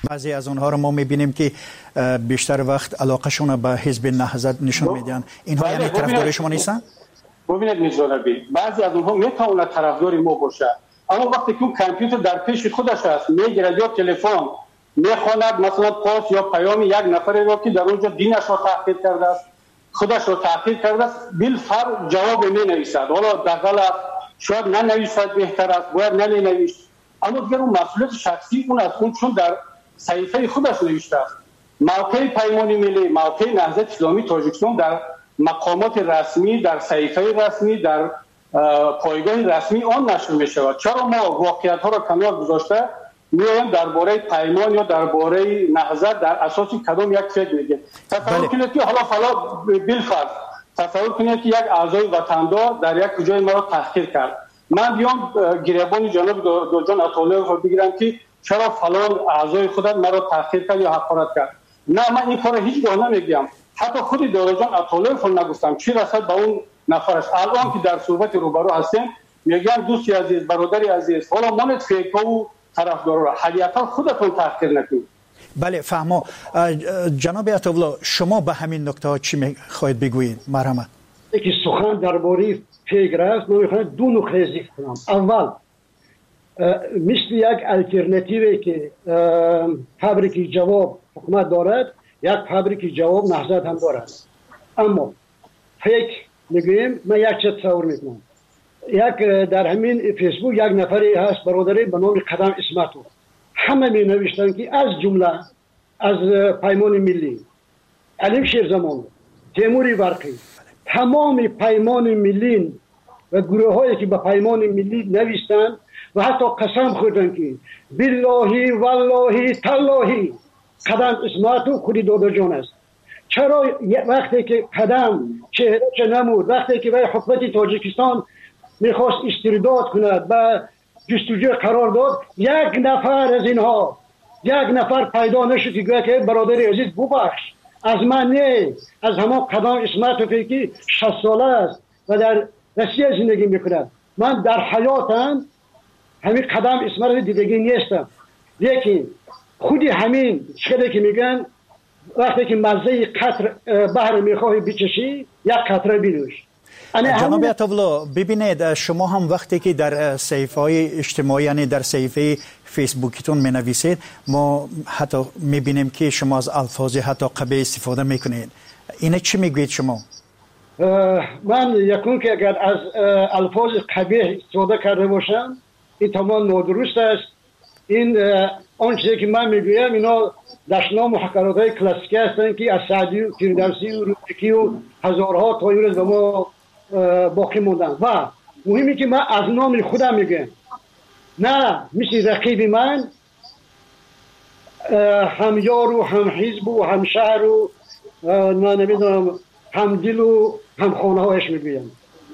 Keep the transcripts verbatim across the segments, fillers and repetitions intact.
بعضی از اونها رو ما میبینیم که بیشتر وقت علاقهشون به حزب نهضت نشون میدن. اینها یعنی طرفدار شما نیستن؟ ببینید میرزا نبی، بعضی از اونها میتونه طرفدار ما باشه، اما وقتی که کامپیوتر در پیش خودش است میگیره یا تلفن میخواند مثلا پست یا پیام یک نفری رو که در اونجا دینش رو تحقیر کرده است، خودش رو تحقیر کرده است، بالفرض جواب می نویسد. حالا دقیقاً شاید ننویسد بهتر است، باید نمی نویسد، اما دیگر اون مسئولیت شخصی اون است، اون چون در صحیفه خودش نوشته است. موقع پیمان ملی، موقع نهضت اسلامی تاجیکستان در مقامات رسمی، در صحیفه رسمی، در پایگاه رسمی آن نشر می شود. چرا ما واقعیت ها را کنار گذاشته میایم درباره پیمان یا درباره نهضت در اساس کدام یک فکر میگیم؟ تصور کنید که حالا فلا بالفرض تصور کنید که یک اعضای وطندار در یک جای ما را تحقیر کرد، من بیام گریبان جناب دکتر جان عطاالله رو بگیرم که چرا فلان اعضای خودت مرا تحقیر کرد یا حقارت کرد. نه، من این کار هیچ گاه نمیگم، حتی خود دکتر جان عطاالله رو نگفتم چی رسد به اون نفرش. الان که در صحبت روبرو هستیم میگم دوستی عزیز، برادری عزیز، حالا من فکر و طرفدارا را حقیقتا خودتون تحقیر نکنید. بله فهمو. جناب عطاالله شما به همین نکته ها چی میخواهید بگویید؟ مرحمت. یکی سخن درباره فکر است، من میخوام دو نکته ذکر کنم. اول مثل یک الटरनेटिव که فابریک جواب حکومت دارد، یک فابریک جواب نهضت هم دارد. اما فکر میگویم، من یک چیز تصور میکنم، یک در همین فیسبوک یک نفری هست برادری به نام قدم اسمتو، همه می نوشتن که از جمله از پیمان ملی، علیم شیرزمان، تیموری برقی، تمام پیمان ملی و گروه هایی که به پیمان ملی نوشتن و حتی قسم خوردن که بالله والله تالله قدم اسمتو خودی دادا جان است. چرا وقتی که قدم چهرهش نمود، وقتی که برای حکومت تاجیکستان میخواست استرداد کند و جستجو قرار داد، یک نفر از اینها یک نفر پیدا نشد که گویا که برادری عزیز ببخش از من نه، از همان قدم اسمت فیکی شصت ساله است و در روسیه زندگی میکند. من در حیاتم همین قدم اسمت دیدگی نیستم، لیکن خودی همین چیزی که میگن وقتی که مزه قطر بحر میخواهی بچشی یک قطره بنوش. جناب عطاالله ببینید، شما هم وقتی که در صحیفه های اجتماعی یعنی در صحیفه فیسبوکیتون می نویسید، ما حتی می بینیم که شما از الفاظ حتی قبیح استفاده میکنید. اینه چی میگوید شما؟ من یکون که اگر از الفاظ قبیح استفاده کرده باشم این تمام نادرست است. این آن چیزی که من میگویم اینا دشنام و حقارات های کلاسیکی هستند که از سعدی و فردوسی و روزبکی و هزارها تایور به ما باقی موندن و مهمی که من از نام خودم میگم، نه مثل رقیب من هم یار و هم حزب و هم شهر و نه نمیدونم هم دل و هم خانه هایش میگویم.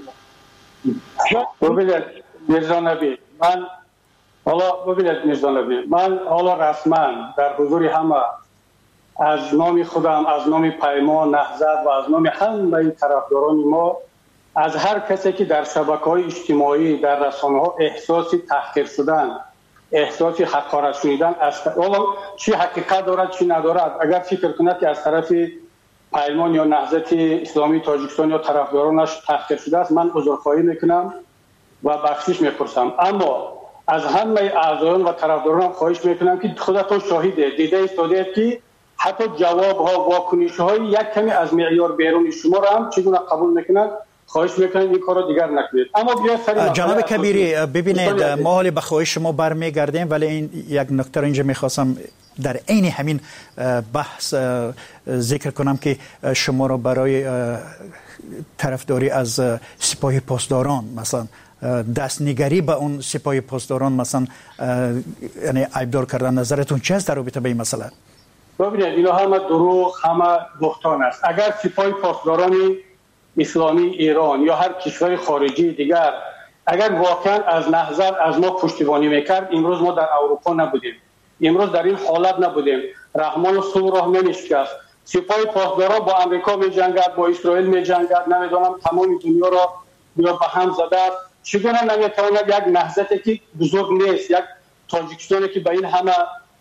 ببینید میرزا نبی، من حالا ببینید میرزا نبی، من حالا رسما در حضور همه از نام خودم، از نام پیمان نهضت و از نام همه طرفداران ما، از هر کسی که در شبکه‌های اجتماعی در رسانه‌ها احساسی تحقیر شدن، احساسی حقارت شدن، از حالا چی حقیقت دارد چی ندارد، اگر فکر کند که از طرف پیمان یا نهضت اسلامی تاجیکستان یا طرفدارانش تحقیر شده است، من عذرخواهی میکنم و بخشش میپرسم. اما از همه اعضایان و طرفداران خواهش میکنم که خودتون شاهده دیده ایستادید که حتی جواب ها واکنش های یک کمی از معیار بیرون شما را هم چگونه قبول میکنند. خواهش میکنم این کارو دیگر نکنید. اما بیا جناب کبیری ببینید، ما حالی به خواهش شما برمیگردیم، ولی این یک نکته اینجا میخواستم در عین همین بحث ذکر کنم که شما را برای طرفداری از سپاه پاسداران مثلا دستنگری به اون سپاه پاسداران مثلا یعنی عیبدار کردن، نظرتون چه است در رابطه با این مسئله؟ ببینید اینا همه دروغ، همه بهتان است. اگر سپاه پاسداران اسلامی ایران یا هر کشور خارجی دیگر اگر واقعا از نهضت از ما پشتیبانی میکرد، امروز ما در اروپا نبودیم، امروز در این حالت نبودیم، رحمان و صلح راه نمیشکست. سپاه پاسداران با امریکا میجنگد، با اسرائیل میجنگد، نمیدونم تمام دنیا را بیا به هم زده. چگونه نمیتواند یک نهضتی که بزرگ نیست، یک تاجیکستانی که به این همه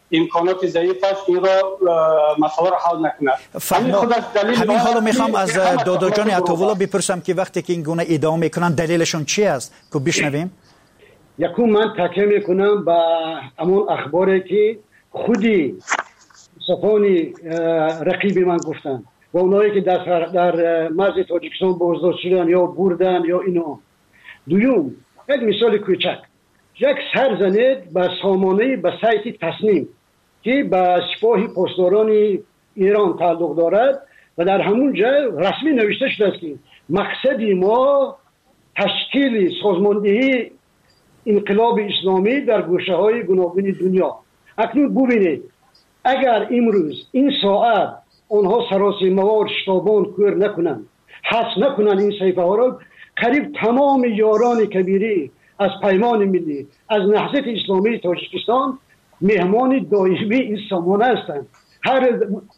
امکانات ضعیفش این را مسئله را حل نکند. همین حالو میخوام از دادا جان عطاوالله بپرسم که وقتی که این گونه ادعا میکنن دلیلشون چی است که بشنویم؟ یکم من تکیه میکنم با همون اخباری که خودی صفانی رقیب من گفتن و اونایی که در در مرز تاجیکستان بازداشت شدن یا بردن یا اینا. دوم یک مثال کوچک، یک سر زنید به سامانه به سایت تصنیم که به سپاه پاسداران ایران تعلق دارد و در همون جا رسمی نوشته شده است که مقصد ما تشکیل سازماندهی انقلاب اسلامی در گوشه های گوناگون دنیا. اکنون ببینید اگر امروز این ساعت آنها سراسیمه‌وار شتابان کور نکنند، حذف نکنند این صحیفه ها را، قریب تمام یاران کبیری از پیمان ملی از نهضت اسلامی تاجیکستان مهمان دائمی این سامانه هستند. هر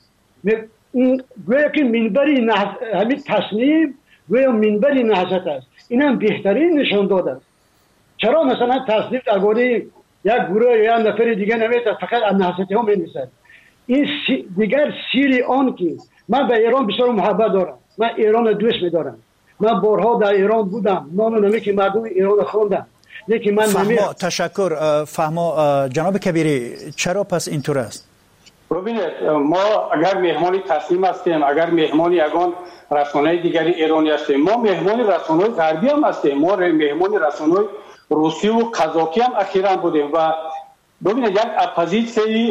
گویا که منبری همین تصنیم گویا منبری نهضت است. این هم بهترین نشان داده است. چرا مثلا تصنیم درباره یک گروه یا یک نفر دیگه نمیشه، فقط از نهضتی ها می‌نویسد. این سی دیگر سیری آن که من به ایران بسیار محبت دارم، من ایران دوست می‌دارم، من بارها در ایران بودم، نان و نمک مردم ایران خواندم، لیکن من فهما تشکر. فهما جناب کبیری چرا پس اینطور است؟ ببینید ما اگر مهمانی تصمیم هستیم، اگر مهمانی یگان رسانه‌های دیگری ایرانی هستیم، ما مهمانی رسانه‌های غربی هم هستیم، ما مهمانی رسانه‌های روسی و قزاقی هم اخیراً بودیم و ببینید یک اپوزیسیون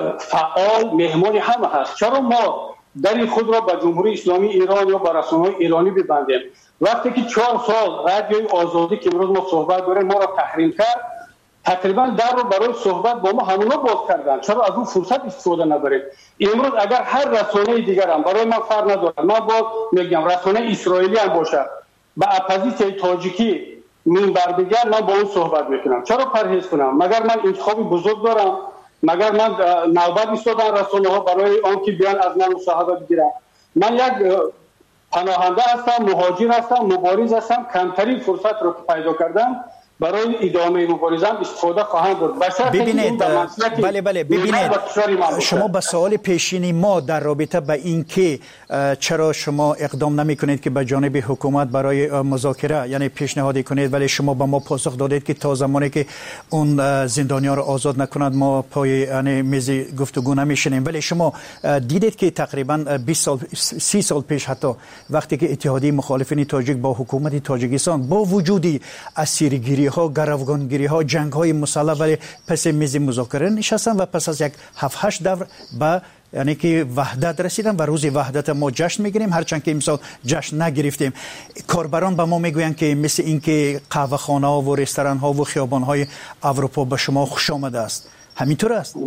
فعال مهمانی هم هست. چرا ما در خود را به جمهوری اسلامی ایران یا به رسانه‌های ایرانی ببندیم؟ وقتی که چهار سال رادیوی آزادی که امروز ما صحبت داریم ما را تحریم کرد، تقریبا در رو برای صحبت با ما همونا باز کردن. چرا از اون فرصت استفاده نبرید؟ امروز اگر هر رسانه دیگر هم برای من فرق نداره، من باز میگم رسانه اسرائیلی هم باشه به اپوزیسیون تاجیکی منبر بگیر، من با اون صحبت میکنم. چرا پرهیز کنم؟ مگر من انتخاب بزرگ دارم؟ مگر من نوبت ایستادن رسانه ها برای آن که بیان از من مصاحبه بگیرن؟ من یک پناهنده هستم، مهاجر هستم، مبارز هستم، کمترین فرصت رو که پیدا کردم برای ادامه مبارزم استفاده خواهم برد. ببینید بله بله ببینید شما به سوال پیشینی ما در رابطه به این که چرا شما اقدام نمی کنید که به جانب حکومت برای مذاکره یعنی پیشنهادی کنید، ولی شما به ما پاسخ دادید که تا زمانی که اون زندانیان رو آزاد نکنند ما پای یعنی میز گفتگو نمیشینیم. ولی شما دیدید که تقریبا بیست سال سی سال پیش حتی وقتی که اتحادیه مخالفین تاجیک با حکومت تاجیکستان با وجودی اسیرگیری ها، گروگانگیری ها، جنگ های مسلح ولی پس میز مذاکره نشستن و پس از یک هفت هشت دور به یعنی که وحدت رسیدن و روز وحدت ما جشن میگیریم، هرچند که امسال جشن نگرفتیم. کاربران به ما میگوین که مثل اینکه قهوه خانه ها و رستوران ها و خیابان های اروپا به شما خوش آمده است. همینطور است؟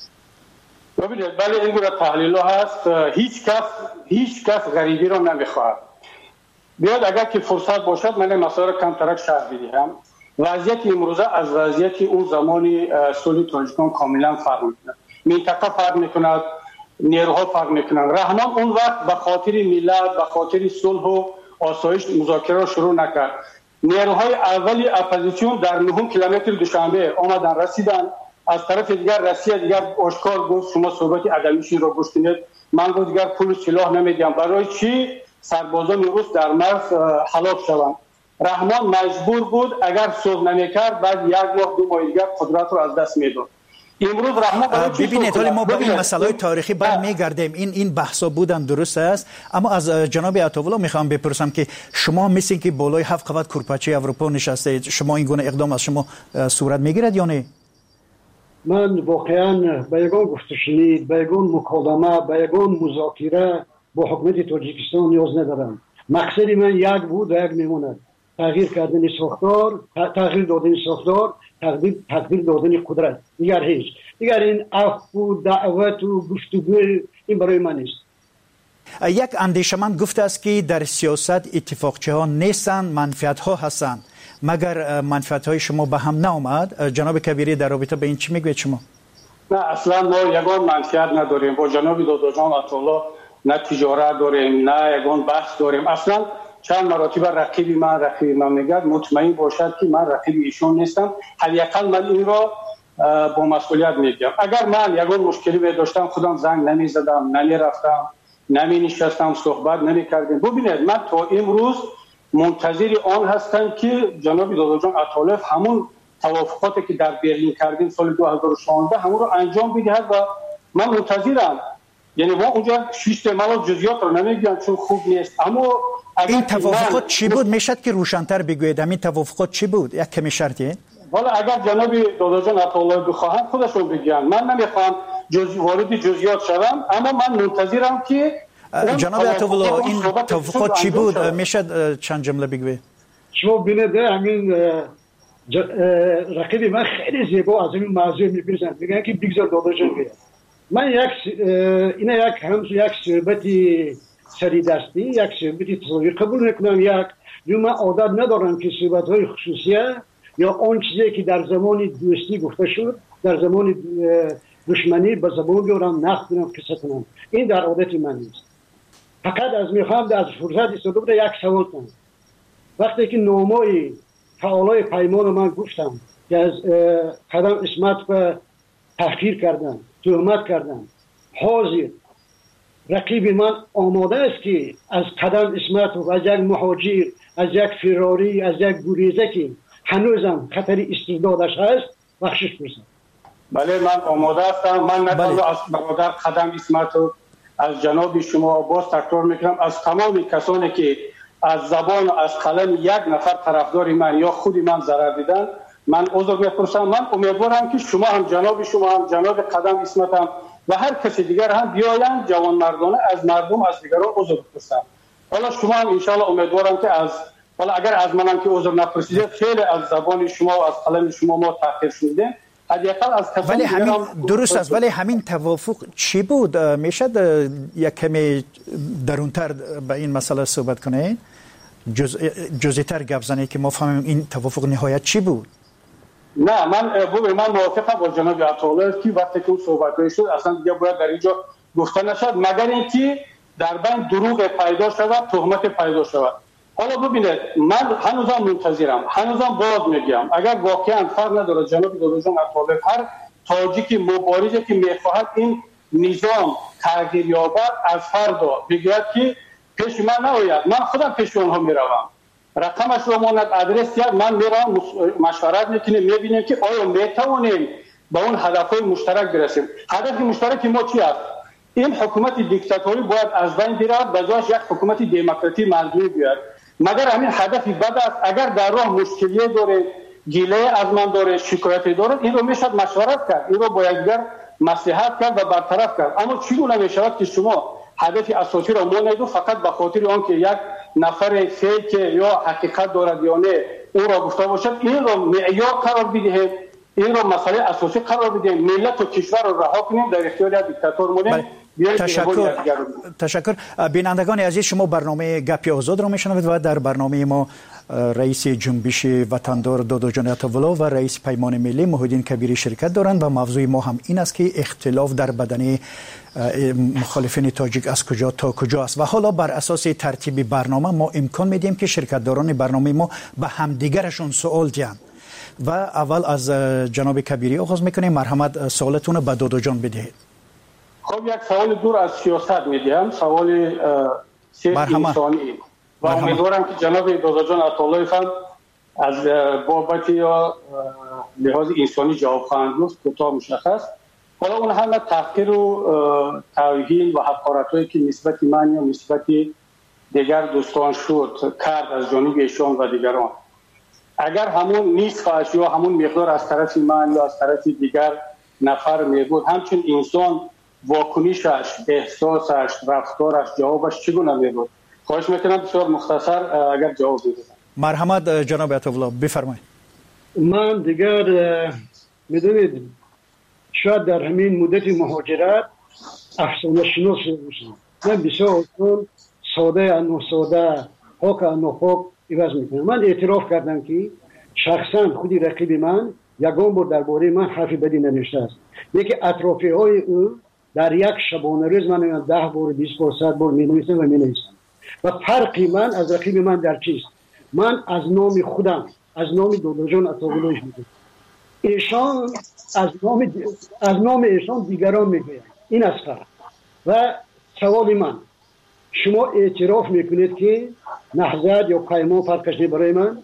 ببینید بله این گونه تحلیل ها هست. هیچ کس هیچ کس غریبی رو نمیخواهد. بیاد اگر که فرصت باشد من مسائل کم ترک شرح بدهم. وضعیت امروزه از وضعیت اون زمانی صلح تاجیکستان کاملا فرق میکنه. منطقه فرق میکند، نیروها فرق میکنند. رحمان اون وقت به خاطر ملت، به خاطر صلح و آسایش مذاکره را شروع نکرد. نیروهای اولی اپوزیسیون در نه کیلومتر دوشنبه آمدن رسیدن. از طرف دیگر روسیه دیگر آشکار گفت شما صحبت عدمیشین را گوش کنید، من گفت دیگر پول سلاح نمیدیم. برای چی سربازان روس در مرز هلاک شوند؟ رحمان مجبور بود اگر صلح نمیکرد بعد یک ماه دو ماه دیگر قدرت رو از دست میداد. امروز رحمان ببینید حالا ما با این مسائل تاریخی برمیگردیم. این این بحثا بودن درست است، اما از جناب عطاوالله میخوام بپرسم که شما مثل که بالای هفت قوت کورپاچه اروپا نشسته، شما این گونه اقدام از شما صورت میگیرد یا نه؟ من واقعا به یگان گفته شنید، به یگان مکالمه، به یگان مذاکره با حکومت تاجیکستان نیاز ندارم. مقصد من یک بود و یک میموند. تغییر کردن ساختار، تغییر دادن ساختار، تغییر تغییر دادن قدرت. دیگر هیچ. دیگر این عفو و دعوت و گفتگو این برای من نیست. یک اندیشمند گفته است که در سیاست اتفاقچه ها نیستند، منفعت ها هستند. مگر منفعت های شما به هم نآمد؟ جناب کبیری در رابطه به این چی میگوید شما؟ نه اصلا ما یگان منفعت نداریم. با جناب دادا جان عطاالله نه تجارت داریم نه یگان بحث داریم. اصلا چند مراتب رقیبی من رقیبی من میگه مطمئن باشد که من رقیب ایشون نیستم. حداقل من این را با مسئولیت میگم اگر من یگان مشکلی می داشتم خودم زنگ نمی زدم، نمی رفتم، نمی نشستم، صحبت نمی کردیم. ببینید من تا امروز منتظر آن هستم که جناب دادر جان عطاالله همون توافقاتی که در برلین کردیم سال دو هزار و شانزده همون رو انجام بدهد و من منتظرم. یعنی ما اونجا سیستم جزئیات رو نمیگم چون خوب نیست، اما این توافقات چی بود؟ میشد که روشن‌تر بگویید این توافقات چی بود؟ یک کمی شرطیه؟ والا اگر جناب دادر جان عطاالله بخواهند خودشون بگن، من نمیخوام جزئی وارد جزئیات شوم، اما من منتظرم که جناب عطاالله این توافقات چی بود؟ میشد چند جمله بگویید؟ شما ببینید همین رقیب من خیلی زیبا از این موضوع میپرسن، میگن که بگذار دادر جان بیاد. من یک اینا یک همز یک صحبتی سری دستی، یک صحبتی تصویر قبول میکنم. یک جو من عادت ندارم که صحبت‌های خصوصیه یا آن چیزی که در زمان دوستی گفته شد در زمان دشمنی به زبان بیارم نقد کنم قصه کنم. این در عادت من نیست. فقط از میخوام از فرصت استفاده یک سوال کنم. وقتی که نامای فعالای پیمان من گفتم که از قدم اسمت به تحقیر کردن، تهمت کردن، حاضر رقیب من آماده است که از قدم اسمت و از یک مهاجر، از یک فراری، از یک گریزه که هنوزم خطر استردادش هست بخشش برسن. بله من آماده هستم. من نتونم از برادر قدم اسمت و از جناب شما باز تکرار میکنم از تمام کسانی که از زبان و از قلم یک نفر طرفدار من یا خودی من ضرر دیدن من عذر میپرسم. من امیدوارم که شما هم جناب شما هم جناب قدم اسمت هم و هر کسی دیگر هم بیاین جوان مردانه از مردم از دیگران عذر بپرسن. حالا شما هم ان شاء الله امیدوارم که از حالا اگر از منم که عذر نپرسیدید خیلی از زبان شما و از قلم شما ما تاخیر شدیم. ولی همین درست است، ولی همین توافق چی بود؟ میشد یک کمی درونتر به این مسئله صحبت کنید؟ جز جزئی‌تر گپ زنید که ما فهمیم این توافق نهایت چی بود؟ نه من من موافقم با جناب عطاالله که وقتی که اون صحبت شد اصلا دیگه باید در اینجا گفته نشد مگر اینکه در بین دروغ پیدا شود، تهمت پیدا شود. حالا ببینید من هنوزم منتظرم، هنوزم باز میگم اگر واقعا فرق نداره جناب دادر جان عطاالله هر تاجیک مبارزه که میخواهد این نظام تغییر یابد از فردا بگوید که پیش من ناید، من خودم پیش اونها میروم، رقمش رو ماند آدرس یاد من میرم مشورت میکنیم میبینیم که آیا میتوانیم به اون هدفهای مشترک برسیم. هدف مشترک ما چی است؟ این حکومت دیکتاتوری باید از بین برود به جاش یک حکومت دموکراتی مردمی بیاد. مگر همین هدفی بد است؟ اگر در راه مشکلی داره، گیله از من داره، شکایتی داره، این رو میشد مشورت کرد، این رو با یکدیگر مصلحت کرد و برطرف کرد. اما چگونه میشود که شما هدف اساسی را مانید و فقط به خاطر آن که یک نفر فیک یا حقیقت دارد یا نه او را گفته باشد این را معیار قرار بدهید، این را مسئله اساسی قرار بدهید، ملت و کشور را رها کنیم در اختیار یک دیکتاتور مونیم. تشکر تشکر بینندگان عزیز، شما برنامه گپی آزاد را میشنوید و در برنامه ما رئیس جنبش وطندار دادر جان عطاالله و رئیس پیمان ملی محی الدین کبیری شرکت دارند و موضوع ما هم این است که اختلاف در بدن مخالفین تاجیک از کجا تا کجا است و حالا بر اساس ترتیب برنامه ما امکان میدیم که شرکتداران برنامه ما به همدیگرشون سوال دهند و اول از جناب کبیری آغاز میکنیم. مرحمت سوالتون به دادر جان بدهید. خب یک سوال دور از سیاست میدیم، سوال سیاست انسانی و امیدوارم که جناب دادر جان عطاالله هم از بابت یا لحاظ انسانی جواب خواهند گفت کوتاه مشخص. حالا اون همه تحقیر و توهین و حقارت‌هایی که نسبت من یا نسبت دیگر دوستان شد کرد از جانب ایشان و دیگران، اگر همون نیستش یا همون مقدار از طرف من یا از طرف دیگر نفر میگود، همچون انسان واکنشش، احساسش، رفتارش، جوابش چگونه میگود؟ خواهش میکنم بسیار مختصر اگر جواب بدید. مرحمت جناب عطاالله بفرمایید. من دیگر میدونید شاید در همین مدت مهاجرت افسانه شناس باشم. من بسیار ساده انو ساده حق انو حق عوض میکنم. من اعتراف کردم که شخصا خودی رقیب من یگان بار درباره من حرف بدی ننوشته است. یکی اطرافی های او در یک شبانه روز من ده بار بیست بار صد بار می نویسم و می نویسم و فرقی من از رقیب من در چیست؟ من از نام خودم از نام دادر جان عطاالله میگم. ایشان از نام از نام ایشان دیگران میگویند. این است فرق. و سوال من، شما اعتراف میکنید که نهضت یا پیمان فرقش برای من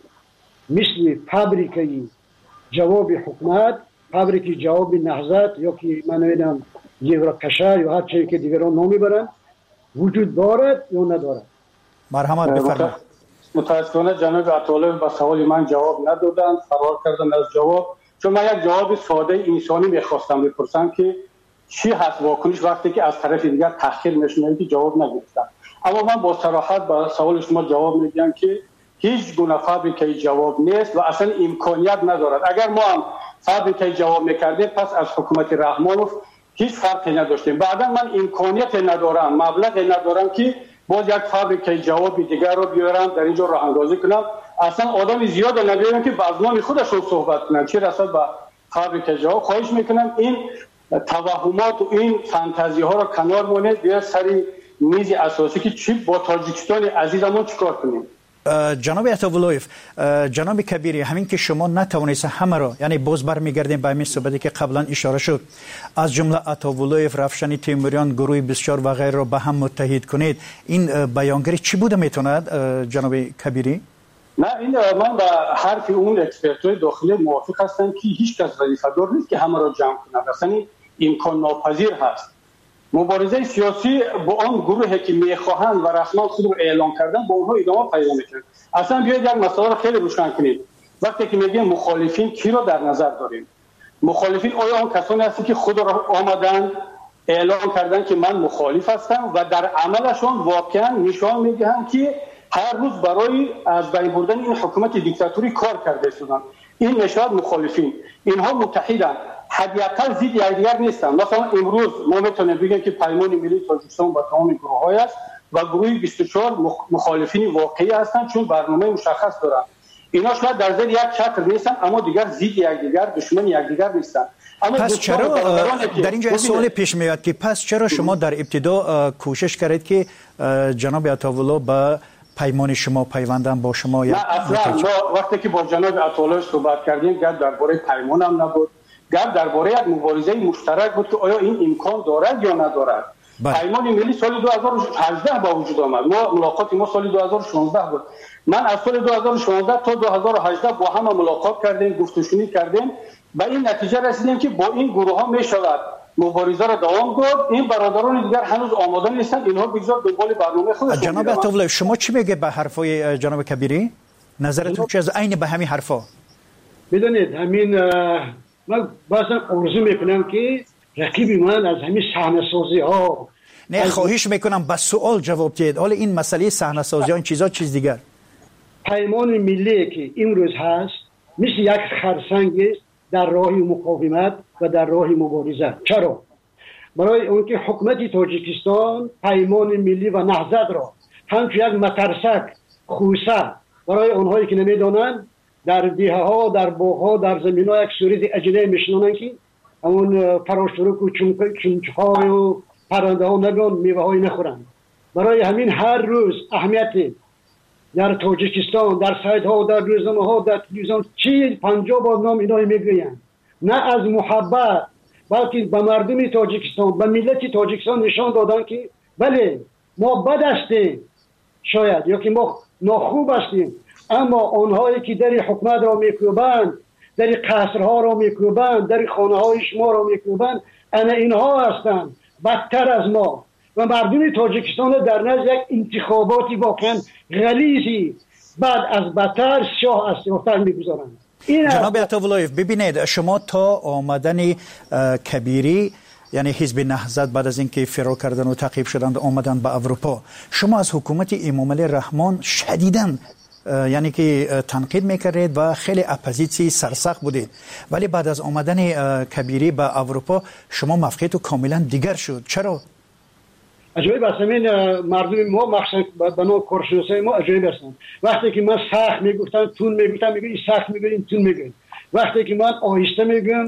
مثل فابریکه جواب حکومت، فابریکه جواب نهضت یا که من میدونم یوراکشا یا هر چیزی که دیگران نام میبرند وجود دارد یا ندارد؟ مرحمت بفرمایید. متاسفانه جناب عطاالله به سوال من جواب ندادند، فرار کردند از جواب. چون من یک جواب ساده انسانی میخواستم بپرسم که چی هست واکنش وقتی که از طرف دیگر تحقیر میشنوید که جواب نگرفتم. اما من با صراحت به سوال شما جواب میدم که هیچ گونه فابریکه جواب نیست و اصلا امکانیت ندارد. اگر ما هم فابریکه جواب میکردیم پس از حکومت رحمانوف هیچ فرقی نداشتیم. بعدا من امکانیت ندارم، مبلغ ندارم که باز یک فابریکه جواب دیگر رو بیارم در اینجا راه اندازی کنم. اصلا آدم زیاد نمیارم که باز نام خودشون صحبت کنن چه رسد به فابریکه جواب. خواهش میکنم این توهمات و این فانتزی ها رو کنار مونید، بیا سری میز اساسی که چی با تاجیکستان عزیزمون چیکار کنیم. جناب عطاولویف، جناب کبیری، همین که شما نتوانید همه را، یعنی باز برمیگردیم به همین صحبتی که قبلا اشاره شد، از جمله عطاولویف، رفشن تیموریان، گروه بسیار و غیره را به هم متحد کنید، این بیانگری چی بوده میتوند جناب کبیری؟ نه، این من با حرف اون اکسپرت‌های داخلی موافق هستم که هیچ کس وظیفه‌دار نیست که همه را جمع کند. اصلا امکان ناپذیر هست. مبارزه سیاسی با آن گروهی که میخواهند و رسما خود رو اعلام کردن با اونها ادامه پیدا میکنه. اصلا بیاید یک مسئله رو خیلی روشن کنید. وقتی که میگیم مخالفین کی رو در نظر داریم؟ مخالفین آیا آن کسانی هستند که خود را آمدن اعلام کردن که من مخالف هستم و در عملشون واقعا نشان میدهند که هر روز برای از بین بردن این حکومت دیکتاتوری کار کرده هستند؟ این نشان مخالفین. اینها متحدند، حداقل ضد یکدیگر نیستن. مثلا امروز ما میتونیم بگیم که پیمان ملی تاجیکستان با تمام گروه‌های است و گروه بیست و چهار مخالفین واقعی هستند چون برنامه مشخص دارن. اینا شاید در زیر یک چتر نیستن اما دیگر ضد یکدیگر، دشمن یکدیگر نیستن. اما پس چرا در اینجا سوال پیش میاد که پس چرا شما در ابتدا کوشش کردید که جناب عطاولو با پیمان شما پیوندن با شما؟ نه اصلا ما وقتی که با جناب عطاولو صحبت کردیم گفت درباره پیمان هم نبود، گفت درباره یک مبارزه مشترک بود که آیا این امکان دارد یا ندارد. پیمان ملی سال دو هزار و هجده با وجود آمد. ما ملاقات ما سال دو هزار و شانزده بود. من از سال دو هزار و شانزده تا دو هزار و هجده با هم ملاقات کردیم، گفتگو کردیم، به این نتیجه رسیدیم که با این گروه ها می شود مبارزه را دوام داد. این برادران دیگر هنوز آماده نیستند، اینها بگذار دنبال برنامه خودشون. جناب عطاولو، شما چی میگه به حرفای جناب کبیری؟ نظرتون چه از عین به همین حرفا؟ بدونید همین من بازم آرزو میکنم که رقیب من از همین صحنه سازی ها نه خواهش میکنم به سوال جواب دهید. حالا این مسئله صحنه سازی ها این چیزا چیز دیگر. پیمان ملی که امروز هست مثل یک خرسنگ است در راه مقاومت و در راه مبارزه. چرا؟ برای اونکه حکومت تاجیکستان پیمان ملی و نهضت را همچون یک مترسک خوسه برای اونهایی که نمیدانند در دیه ها، در باغ ها، در زمین ها یک صورت اجنه میشنونن که همون فراشترک و چونچه های و پرنده ها نگان میوه های نخورن. برای همین هر روز اهمیت در تاجیکستان، در سایت ها، در روزنامه ها، در تلویزیون چی پنجاه بار نام اینا میگویند. نه از محبت بلکه به مردم تاجیکستان، به ملت تاجیکستان نشان دادن که بله ما بد هستیم شاید یا که ما ناخوب هستیم، اما آنهایی که در حکومت را میکوبند، در قصرها را میکوبند، در خانه های شما را میکوبند، انا اینها هستند بدتر از ما و مردم تاجیکستان در نزد یک انتخاباتی واقعا غلیظی بعد از بدتر شاه از سیافتر میگذارند. جناب عطاولویف ببینید، شما تا آمدن کبیری یعنی حزب نهضت بعد از اینکه فرار کردن و تعقیب شدند آمدن به اروپا، شما از حکومت امامعلی رحمان شدیداً یعنی که تنقید میکردید و خیلی اپوزیسی سرسخت بودید، ولی بعد از آمدن کبیری به اروپا شما موقعیت کاملا دیگر شد. چرا؟ عجایب است. همین مردم ما مخصوصا بنا کارشناسای ما عجایب هستند. وقتی که من سخت میگفتم تون میگفتم میگه این سخت میگه این تون میگه. وقتی که من آهسته میگم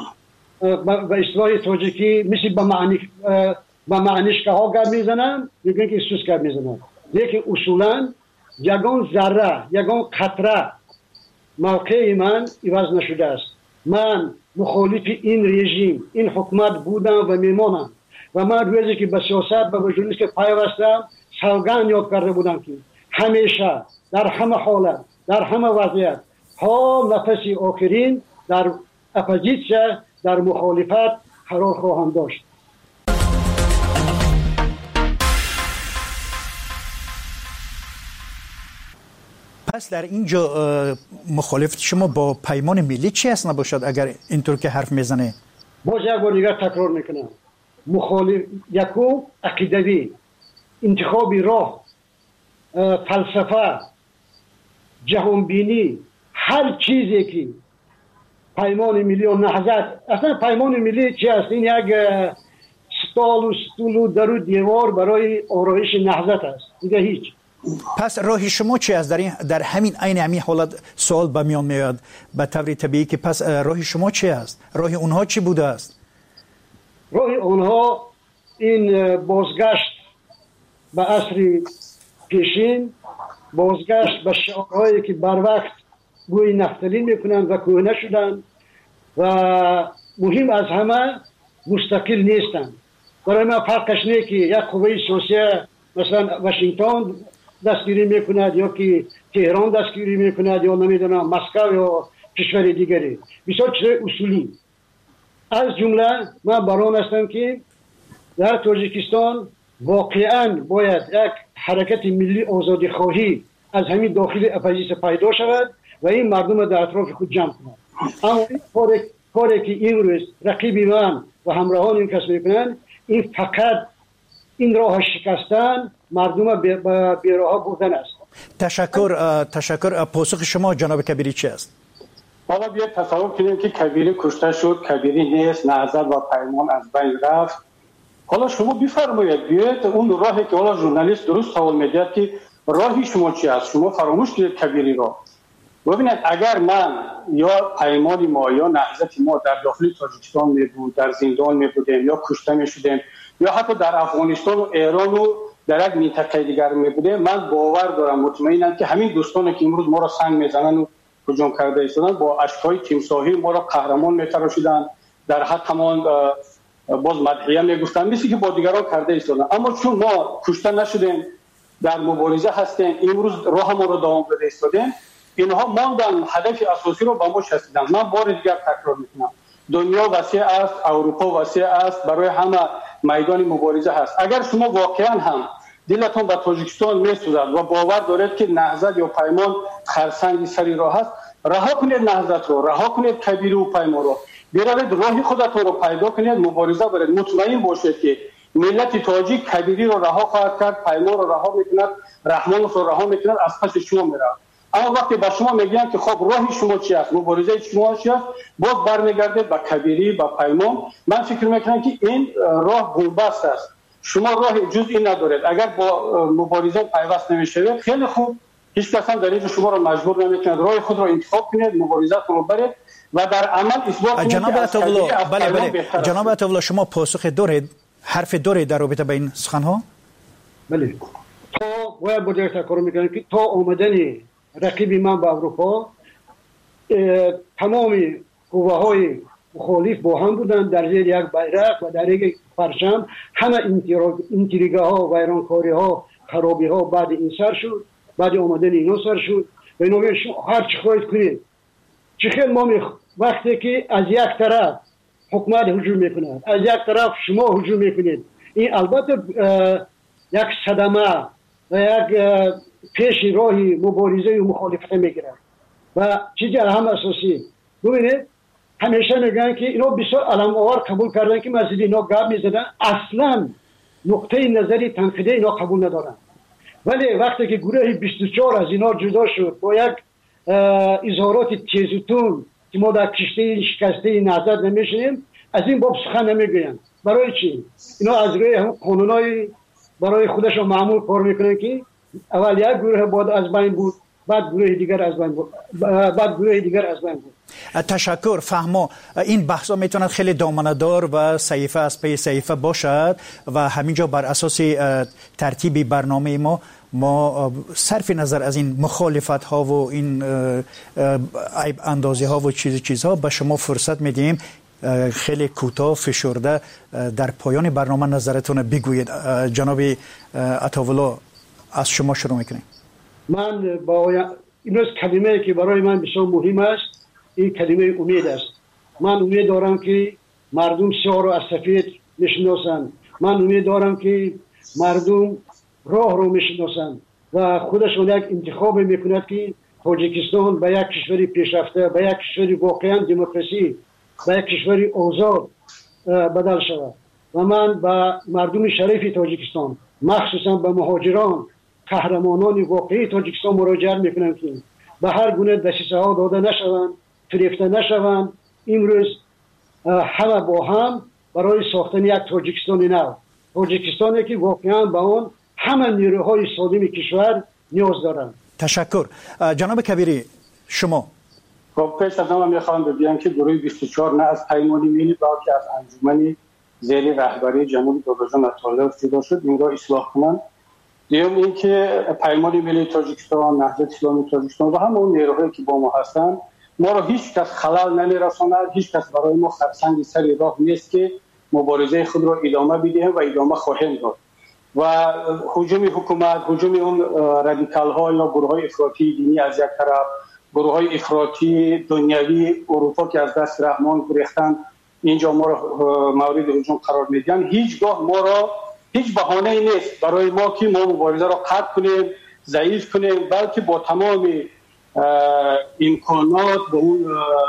با اصطلاح تاجیکی مثل با معنی با معنیش که ها گرد میزنم میگن که سوس گرد میزنم. لیکن اصولا یگان ذره یگان قطره موقع من عوض نشده است. من مخالف این رژیم این حکومت بودم و میمانم و من روزی که به سیاست و به ژورنالیسم پیوستم سوگند یاد کرده بودم که همیشه در همه حالت در همه وضعیت تا نفس آخرین در اپوزیسیون در مخالفت قرار خواهم داشت. پس در اینجا مخالفت شما با پیمان ملی چی است نباشد اگر اینطور که حرف میزنه؟ باز یک بار دیگر تکرار میکنم، مخالف یکو عقیدوی، انتخابی راه، فلسفه، جهانبینی، هر چیزی که پیمان ملی و نهضت، اصلا پیمان ملی چی است؟ این یک ستال و ستول و در و دیوار برای آرایش نهضت است، دیگه هیچ. پس راه شما چی است؟ در, این در همین عین همین حالت سوال به میان میاد به طور طبیعی که پس راه شما چی است؟ راه اونها چی بوده است؟ راه اونها این بازگشت به عصر پیشین، بازگشت به شعارهایی که بر وقت گوی نفتالین میکنند و کهنه شدند و مهم از همه مستقل نیستند. برای من فرقش نه که یک قوه سیاسی مثلا واشنگتن دستگیری میکند یا که تهران دستگیری میکند یا نمیدونم مسکو یا کشور دیگری، بسیار چیز اصولی. از جمله من بران هستم که در تاجیکستان واقعا باید یک حرکت ملی آزادی خواهی از همین داخل اپوزیسیون پیدا شود و این مردم در اطراف خود جمع کنند. اما این کاری که این روز رقیب من و همراهان این کس میکنند، این فقط این راه شکستن مردم به بیراه بردن است. تشکر. تشکر. پاسخ شما جناب کبیری چی است؟ حالا بیاید تصور کنیم که کبیری کشته شد، کبیری نیست، نهضت و پیمان از بین رفت. حالا شما بفرمایید بیاید اون راهی که حالا ژورنالیست درست سوال می‌کرد که راهی شما چی است؟ شما فراموش کردید کبیری را. ببینید اگر من یا پیمان ما یا نهضت ما در داخل تاجیکستان می بود، در زندان می بودیم یا کشته می شدیم یا حتی در افغانستان و ایران و در یک منطقه دیگر می بودیم، من باور دارم مطمئنم که همین دوستانی که امروز ما را سنگ میزنن و هجوم کرده ایستادن با اشک‌های تیمساهی ما را قهرمان می‌تراشیدن، در حد تمام باز مدحیه میگفتن مثل که با دیگران کرده ایستادن. اما چون ما کشته نشدیم، در مبارزه هستیم، امروز راه ما رو دوام داده ایستادیم، اینها ماندن هدف اساسی رو با ما شستیدن. من بار دیگر تکرار میکنم، دنیا وسیع است، اروپا وسیع است، برای همه میدان مبارزه هست. اگر شما واقعا هم دلتون به تاجیکستان میسوزد و باور دارید که نهضت یا پیمان خرسنگ سری راه است، رها کنید نهضت رو، رها کنید کبیری و پیمان رو، بیایید راه خودتون رو پیدا کنید، مبارزه برید. مطمئن باشید که ملت تاجیک کبیری رو رها خواهد کرد، پیمان رو رها میکند، رحمان رو رها میکند، از پس شما میره. اما وقتی به شما میگن که خب راه شما چی است، مبارزه شما چی است، باز برمیگردید به کبیری، به پیمان. من فکر میکنم که این راه بنبست است، شما راه جزئی ندارید. اگر با مبارزه پیوست نمیشوید خیلی خوب، هیچ کس هم در اینجا شما رو مجبور نمیکنه، راه خود رو انتخاب کنید، مبارزه رو برید و در عمل اثبات کنید. جناب عطاالله، بله بله جناب عطاالله، شما پاسخ دارید، حرف دارید در رابطه با این سخن‌ها؟ بله. تا باید بوده تکرار میکنم که تا آمدن رقیب من به اروپا تمام قوه‌های مخالف با هم بودن در زیر یک بیرق و در یک پرچم. همه انتریگه ها، ویرانکاری ها، خرابی ها بعد این سر شد، بعد آمدن اینا سر شد و اینا هر چی خواهید کنید. چه خیلی ما میخ... وقتی که از یک طرف حکومت هجوم میکند، از یک طرف شما هجوم میکنید، این البته یک صدمه و یک پیش راهی مبارزه و مخالفت میگیرد و چیزی هم اساسی. ببینید همیشه میگن که اینا بسیار علم آور قبول کردن که مسجد اینا گپ میزدن، اصلا نقطه نظری تنقیدی اینا قبول ندارن. ولی وقتی که گروه بیست و چهار از اینا جدا شد با یک اظهارات تیزتون که ما در کشته شکسته نهضت نمیشنیم، از این باب سخن نمیگوین. برای چی؟ اینا از روی قانونای برای خودشون معمول کار میکنن که اول یک گروه بعد از بین بود، بعد گروه دیگر از بین بود، بعد گروه دیگر از بین بود. تشکر. فهمو این بحثا میتوند خیلی دامنه‌دار و صحیفه از پی صحیفه باشد و همینجا بر اساس ترتیب برنامه ما ما صرف نظر از این مخالفت ها و این عیب اندازی ها و چیز چیزها به شما فرصت میدیم خیلی کوتاه فشرده در پایان برنامه نظرتون بگویید. جناب عطاوالله از شما شروع میکنیم. من با امروز کلمه که برای من بسیار مهم است این کلمه امید است. من امید دارم که مردم سیاه رو از سفید میشناسند. من امید دارم که مردم راه رو میشناسند و خودشون یک انتخاب میکند که تاجیکستان به یک کشوری پیشرفته، به یک کشوری واقعا دموکراسی، به یک کشوری آزاد بدل شود. و من به مردم شریف تاجیکستان، مخصوصا به مهاجران، قهرمانان واقعی تاجیکستان مراجعه میکنم که به هر گونه دسیسه ها داده نشوند، فریفته نشوند. امروز همه با هم برای ساختن یک تاجیکستان نو، تاجیکستانی که واقعا به آن همه نیروهای سالم کشور نیاز دارند. تشکر. جناب کبیری شما. خب پیش از همه میخوام بگم که گروه بیست و چهار نه از پیمانی ملی بلکه از انجمنی زیر رهبری جناب داداجان عطاالله جدا شد این را اصلاح کنند. دیگه این که پیمان ملی تاجیکستان، نهضت اسلامی تاجیکستان و همون نیروهایی که با ما هستند ما را هیچ کس خلل نمیرساند، هیچ کس برای ما خرسنگ سر راه نیست که مبارزه خود را ادامه بدهیم و ادامه خواهیم داد. و هجوم حکومت، هجوم اون رادیکال ها یا گروه های افراطی دینی از یک طرف، گروه های افراطی دنیوی اروپا که از دست رحمان گریختن اینجا ما را مورد هجوم قرار میدن، هیچگاه ما را هیچ بهانه‌ای نیست برای ما که ما مبارزه را قطع کنیم، ضعیف کنیم، بلکه با تمام امکانات با اون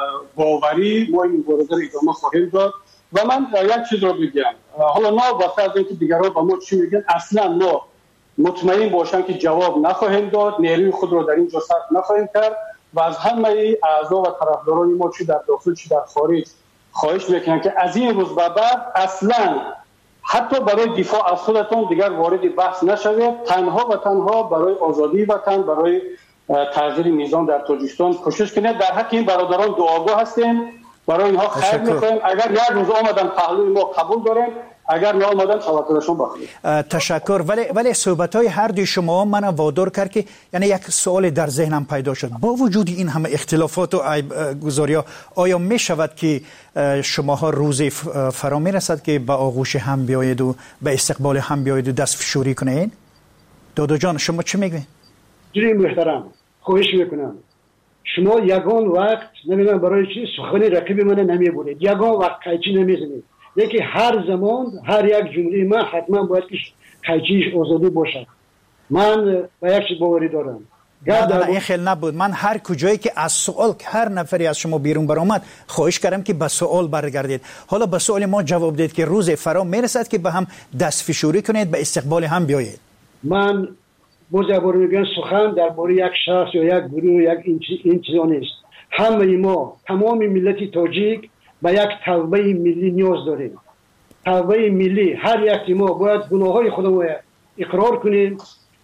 باوری ما این مبارزه را ادامه خواهیم داد. و من یک چیز رو بگم، حالا نه واسه از اینکه دیگران با ما چی میگن، اصلا ما مطمئن باشم که جواب نخواهیم داد، نیروی خود رو در اینجا صرف نخواهیم کرد و از همه اعضا و طرفداران ما چی در داخل چی در خارج خواهش میکنم که از این روز به بعد اصلا حتی برای دفاع از خودتون دیگر وارد بحث نشوید، تنها و تنها برای آزادی وطن، برای تغییر نظام در تاجیکستان کوشش کنید. در حق این برادران دعاگاه هستیم، برای اینها خیر می‌خوایم. اگر یک روز آمدن پهلوی ما قبول داریم، اگر نه آمدن توکلشون بخوریم. تشکر. ولی ولی صحبت‌های هر دوی شما من وادار کرد که یعنی یک سوال در ذهنم پیدا شد. با وجود این همه اختلافات و عیب گذاری‌ها آیا می شود که شماها روزی فرا میرسد که به آغوش هم بیایید و به استقبال هم بیایید و دست فشاری کنید؟ دادو جان شما چی میگید؟ جناب محترم خواهش میکنم شما یگان وقت نمیدونم برای چی سخن رقیب من نمیبرید، یگان وقت قیچی نمیزنید. یکی هر زمان هر یک جمله من حتما باید که قیچیش آزادی باشد. من به یک چیز باوری دارم. نه نه این خیلی نبود. من هر کجایی که از سوال که هر نفری از شما بیرون برآمد خواهش کردم که به سوال برگردید. حالا به سوال ما جواب دید که روز فرا میرسد که به هم دست فشاری کنید، به استقبال هم بیایید. من باز بار میگم سخن درباره یک شخص یا یک گروه یک این چیزا نیست. همه ما تمام ملت تاجیک به یک توبه ملی نیاز داریم. توبه ملی هر یک ما باید گناههای خودمون اقرار کنیم،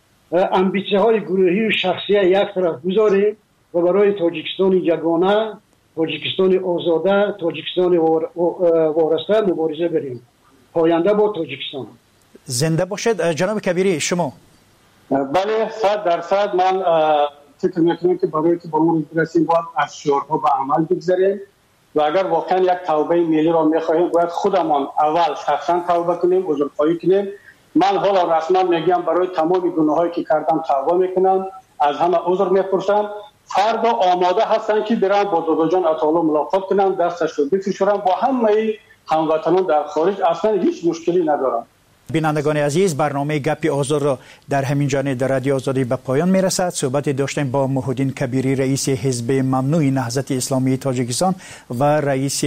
امبیچه های گروهی و شخصی یک طرف گذاریم و برای تاجیکستان یگانه، تاجیکستان آزاده، تاجیکستان وارسته مبارزه بریم. پاینده با تاجیکستان. زنده باشد. جناب کبیری شما. بله صد درصد من فکر میکنم که برای که با اون برسیم باید از شعارها به عمل بگذاریم و اگر واقعا یک توبه ملی را میخواهیم باید خودمان اول شخصا توبه کنیم، عذرخواهی کنیم. من حالا رسما میگم برای تمام گناهایی که کردم توبه میکنم، از همه عذر میپرسم. فردا آماده هستن که برن با دادو جان عطاالله ملاقات کنن، دستش رو بفشارن. با همه هموطنان در خارج اصلا هیچ مشکلی ندارم. بینندگان عزیز، برنامه گپ آزاد را در همین جانب در رادیو آزادی به پایان میرسد. صحبت داشتیم با محمودین کبیری رئیس حزب ممنوع نهضت اسلامی تاجیکستان و رئیس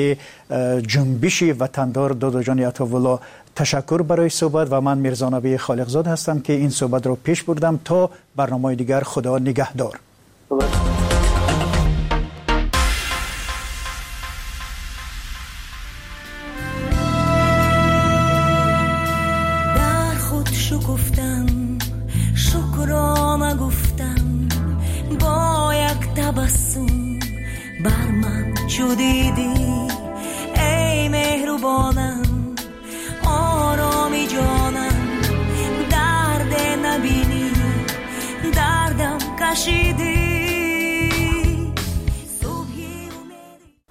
جنبش وطندار دادو جان عطاالله. تشکر برای صحبت و من میرزا نبی خالقزاد هستم که این صحبت را پیش بردم. تا برنامه دیگر خدا نگهدار. بر من شدیدی ای مهربانم، آرامی جانم، درد نبینی کشیدی